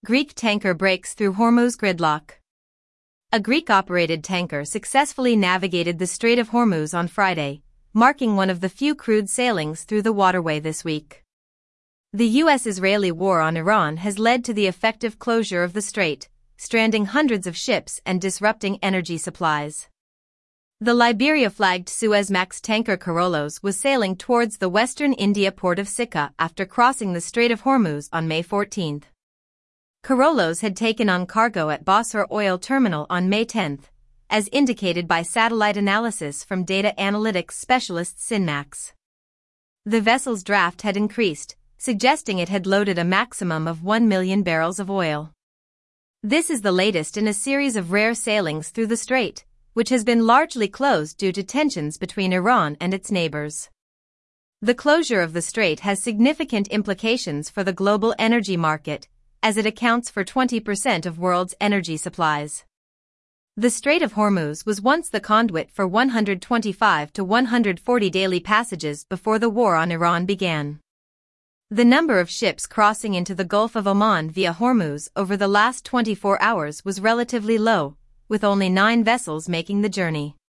Greek tanker breaks through Hormuz gridlock. A Greek-operated tanker successfully navigated the Strait of Hormuz on Friday, marking one of the few crewed sailings through the waterway this week. The U.S.-Israeli war on Iran has led to the effective closure of the strait, stranding hundreds of ships and disrupting energy supplies. The Liberia-flagged Suezmax tanker Carolus was sailing towards the western India port of Sikka after crossing the Strait of Hormuz on May 14. Carolus had taken on cargo at Basra Oil Terminal on May 10, as indicated by satellite analysis from data analytics specialist Sinmax. The vessel's draft had increased, suggesting it had loaded a maximum of 1 million barrels of oil. This is the latest in a series of rare sailings through the strait, which has been largely closed due to tensions between Iran and its neighbors. The closure of the strait has significant implications for the global energy market, as it accounts for 20% of world's energy supplies. The Strait of Hormuz was once the conduit for 125 to 140 daily passages before the war on Iran began. The number of ships crossing into the Gulf of Oman via Hormuz over the last 24 hours was relatively low, with only 9 vessels making the journey.